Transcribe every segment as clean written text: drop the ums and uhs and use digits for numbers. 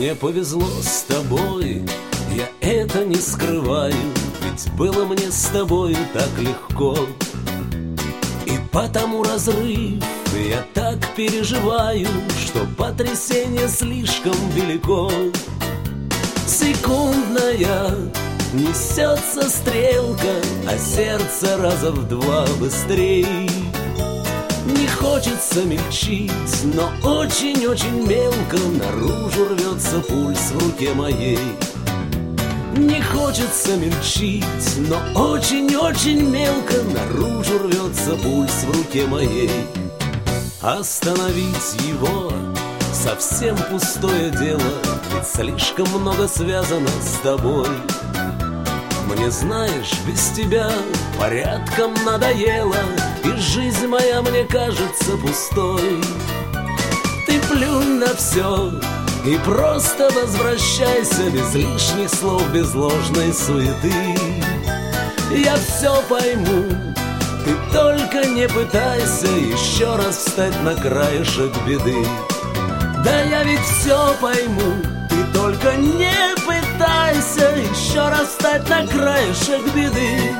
Мне повезло с тобой, я это не скрываю, ведь было мне с тобою так легко. И потому разрыв я так переживаю, что потрясение слишком велико. Секундная несется стрелка, а сердце раза в два быстрей. Не хочется мельчить, но очень-очень мелко наружу рвется пульс в руке моей. Не хочется мельчить, но очень-очень мелко наружу рвется пульс в руке моей. Остановить его совсем пустое дело, ведь слишком много связано с тобой. Мне, знаешь, без тебя порядком надоело, и жизнь моя мне кажется пустой. Ты плюнь на все и просто возвращайся, без лишних слов, без ложной суеты. Я все пойму, ты только не пытайся еще раз встать на краешек беды. Да я ведь все пойму, ты только не пытайся еще раз встать на краешек беды.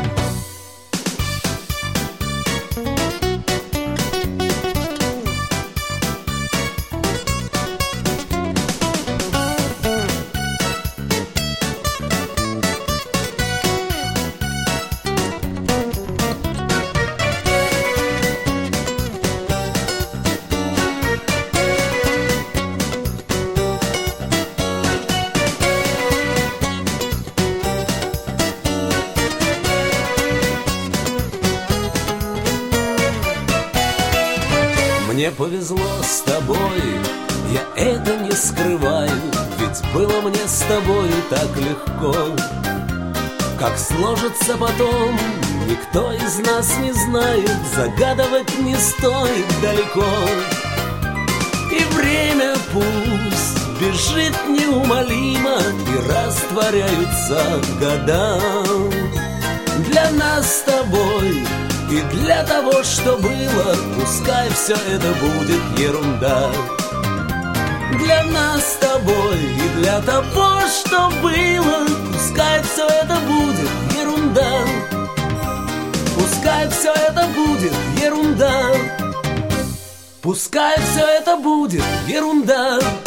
Мне повезло с тобой, я это не скрываю, ведь было мне с тобою так легко. Как сложится потом, никто из нас не знает, загадывать не стоит далеко. И время пусть бежит неумолимо, и растворяются года. Для нас с тобой и для того, что было, пускай все это будет ерунда. Для нас с тобой и для того, что было, пускай все это будет ерунда. Пускай все это будет ерунда. Пускай все это будет ерунда.